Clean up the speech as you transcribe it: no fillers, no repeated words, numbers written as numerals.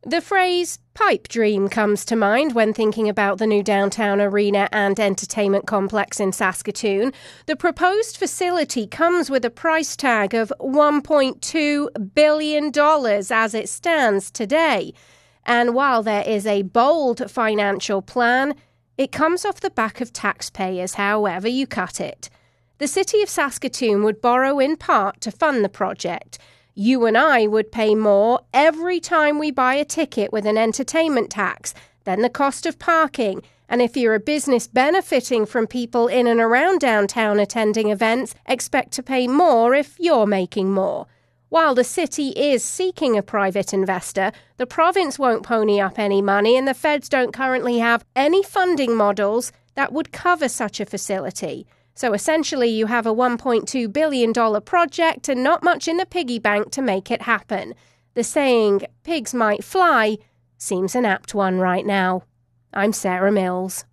The phrase pipe dream comes to mind when thinking about the new downtown arena and entertainment complex in Saskatoon. The proposed facility comes with a price tag of $1.2 billion as it stands today. And while there is a bold financial plan, it comes off the back of taxpayers however you cut it. The City of Saskatoon would borrow in part to fund the project. You and I would pay more every time we buy a ticket with an entertainment tax than the cost of parking. And if you're a business benefiting from people in and around downtown attending events, expect to pay more if you're making more. While the city is seeking a private investor, the province won't pony up any money and the feds don't currently have any funding models that would cover such a facility. So essentially you have a $1.2 billion project and not much in the piggy bank to make it happen. The saying, pigs might fly, seems an apt one right now. I'm Sarah Mills.